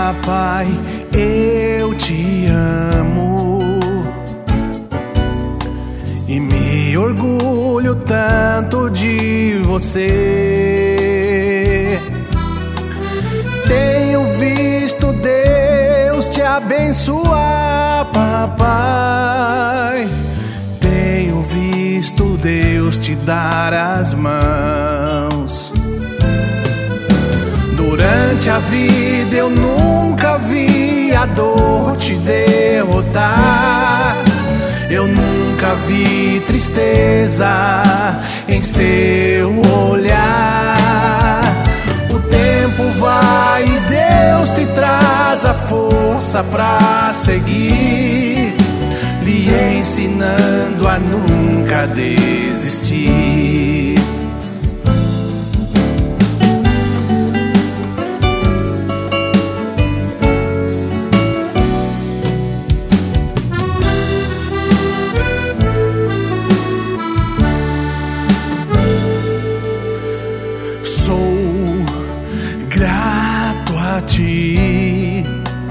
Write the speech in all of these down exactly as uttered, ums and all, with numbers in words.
Pai, eu te amo e me orgulho tanto de você. Tenho visto Deus te abençoar, papai. Tenho visto Deus te dar as mãos. Durante a vida eu nunca vi a dor te derrotar. Eu nunca vi tristeza em seu olhar. O tempo vai e Deus te traz a força pra seguir, lhe ensinando a nunca desistir. Sou grato a ti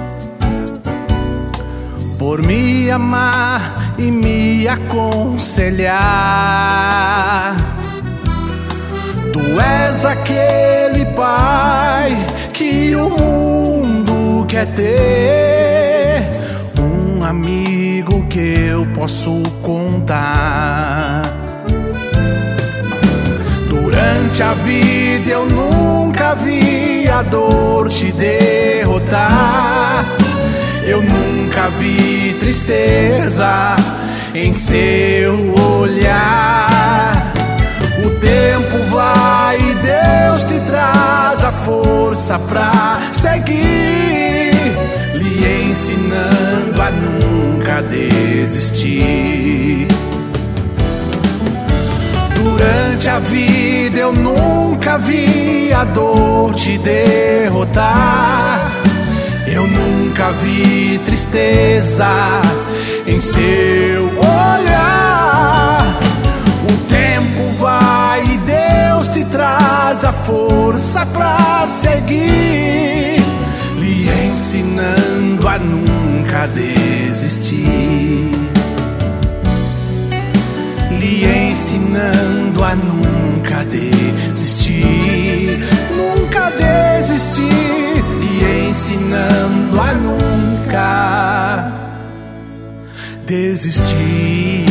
por me amar e me aconselhar. Tu és aquele pai que o mundo quer ter, um amigo que eu posso contar. Durante a vida eu nunca vi a dor te derrotar. Eu nunca vi tristeza em seu olhar. O tempo vai e Deus te traz a força pra seguir, lhe ensinando a nunca desistir. Durante a vida eu nunca vi a dor te derrotar. Eu nunca vi tristeza em seu olhar. O tempo vai e Deus te traz a força pra seguir, lhe ensinando a nunca desistir, lhe ensinando a nunca desistir, nunca desistir, lhe ensinando a nunca desistir.